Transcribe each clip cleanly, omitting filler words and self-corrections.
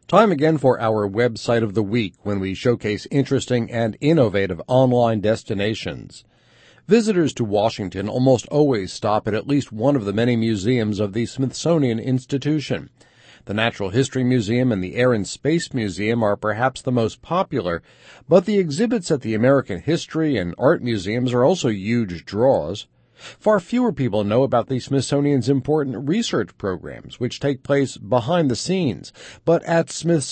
Time again for our website of the week when we showcase interesting and innovative online destinations. Visitors to Washington almost always stop at least one of the many museums of the Smithsonian Institution. The Natural History Museum and the Air and Space Museum are perhaps the most popular, but the exhibits at the American History and Art Museums are also huge draws. Far fewer people know about the Smithsonian's important research programs, which take place behind the scenes. But at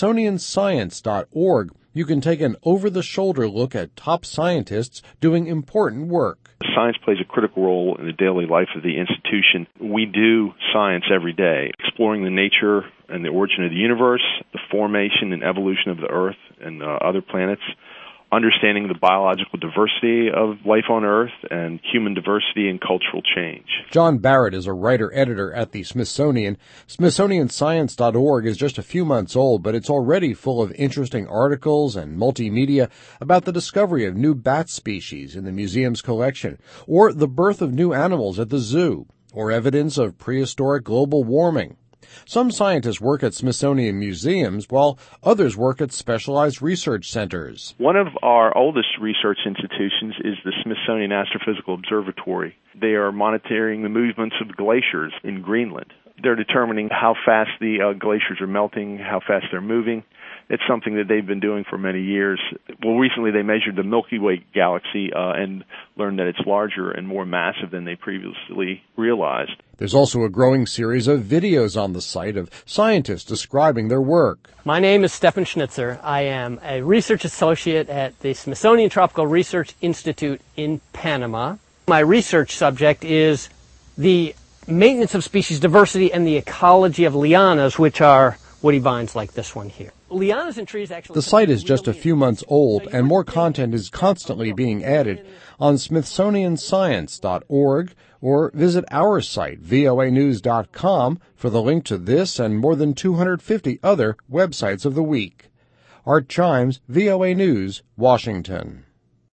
smithsonianscience.org, you can take an over-the-shoulder look at top scientists doing important work. Science plays a critical role in the daily life of the institution. We do science every day, exploring the nature and the origin of the universe, the formation and evolution of the Earth and other planets, understanding the biological diversity of life on Earth, and human diversity and cultural change. John Barrett is a writer-editor at the Smithsonian. SmithsonianScience.org is just a few months old, but it's already full of interesting articles and multimedia about the discovery of new bat species in the museum's collection, or the birth of new animals at the zoo, or evidence of prehistoric global warming. Some scientists work at Smithsonian museums, while others work at specialized research centers. One of our oldest research institutions is the Smithsonian Astrophysical Observatory. They are monitoring the movements of glaciers in Greenland. They're determining how fast the glaciers are melting, how fast they're moving. It's something that they've been doing for many years. Well, recently they measured the Milky Way galaxy and learned that it's larger and more massive than they previously realized. There's also a growing series of videos on the site of scientists describing their work. My name is Stefan Schnitzer. I am a research associate at the Smithsonian Tropical Research Institute in Panama. My research subject is the maintenance of species diversity and the ecology of lianas, which are woody vines like this one here. Lianas and trees actually... The site is just a few months old, and more content is constantly being added on smithsonianscience.org, or visit our site, voanews.com, for the link to this and more than 250 other websites of the week. Art Chimes, VOA News, Washington.